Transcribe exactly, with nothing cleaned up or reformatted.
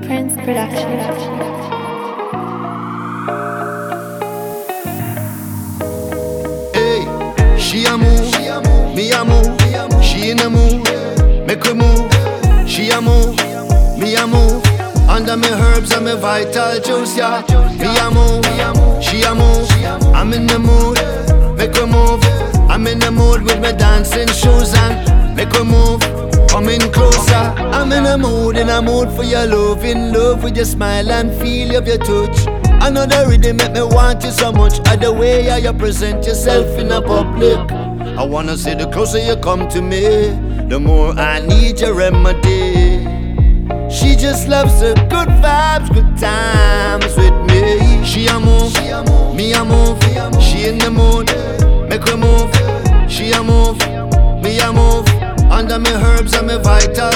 Prince Production. She a move, me a move. She in a mood, make her move. She a move, me a move. Under me herbs and me vital juice, yeah. Me a move, she a move. I'm in the mood, make her move. I'm in the mood with my dancing shoes and make her move. Coming closer, I'm in a mood, in a mood for your love. In love with your smile and feel of your touch. Another rhythm make me want you so much. Other way how you present yourself in a public. I wanna say the closer you come to me, the more I need your remedy. She just loves the good vibes, good times with me. She a move, me a move. She in the mood, make her move. She a move, me a move. Under me herbs and me vital